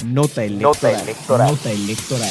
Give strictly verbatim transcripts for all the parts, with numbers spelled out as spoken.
Nota electoral. Nota electoral. Nota electoral.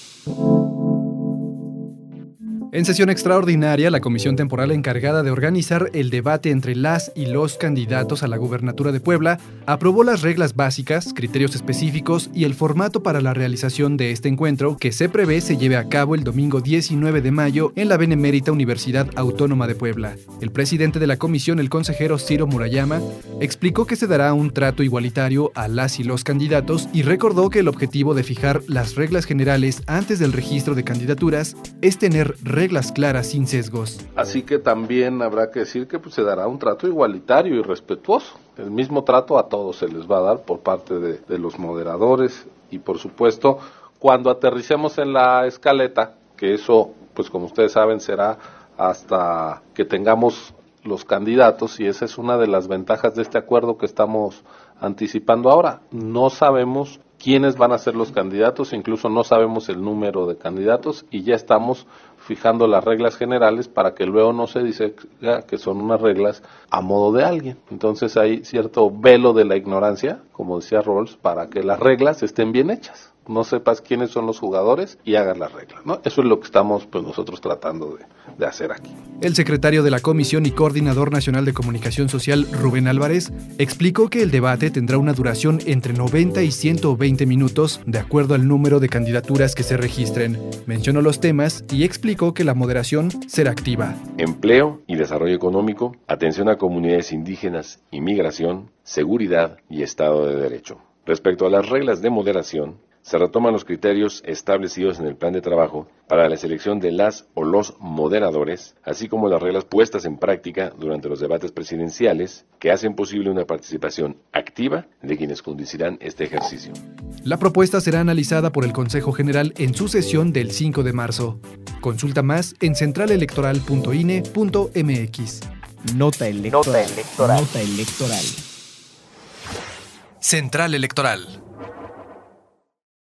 En sesión extraordinaria, la comisión temporal encargada de organizar el debate entre las y los candidatos a la gubernatura de Puebla aprobó las reglas básicas, criterios específicos y el formato para la realización de este encuentro, que se prevé se lleve a cabo el domingo diecinueve de mayo en la Benemérita Universidad Autónoma de Puebla. El presidente de la comisión, el consejero Ciro Murayama, explicó que se dará un trato igualitario a las y los candidatos y recordó que el objetivo de fijar las reglas generales antes del registro de candidaturas es tener reglas reglas claras sin sesgos. Así que también habrá que decir que pues, se dará un trato igualitario y respetuoso. El mismo trato a todos se les va a dar por parte de, de los moderadores y por supuesto cuando aterricemos en la escaleta, que eso pues como ustedes saben será hasta que tengamos los candidatos, y esa es una de las ventajas de este acuerdo que estamos anticipando ahora. No sabemos quiénes van a ser los candidatos, incluso no sabemos el número de candidatos y ya estamos fijando las reglas generales para que luego no se dice que son unas reglas a modo de alguien. Entonces hay cierto velo de la ignorancia, como decía Rawls, para que las reglas estén bien hechas. No sepas quiénes son los jugadores y hagas las reglas, ¿no? Eso es lo que estamos pues nosotros tratando de, de hacer aquí. El secretario de la Comisión y Coordinador Nacional de Comunicación Social, Rubén Álvarez, explicó que el debate tendrá una duración entre noventa y ciento veinte minutos, de acuerdo al número de candidaturas que se registren. Mencionó los temas y explicó que la moderación será activa. Empleo y desarrollo económico, atención a comunidades indígenas, inmigración, seguridad y Estado de Derecho. Respecto a las reglas de moderación, se retoman los criterios establecidos en el plan de trabajo para la selección de las o los moderadores, así como las reglas puestas en práctica durante los debates presidenciales que hacen posible una participación activa de quienes conducirán este ejercicio. La propuesta será analizada por el Consejo General en su sesión del cinco de marzo. Consulta más en central electoral punto i n e punto m x. Nota electoral. Nota electoral. Nota electoral. Central Electoral.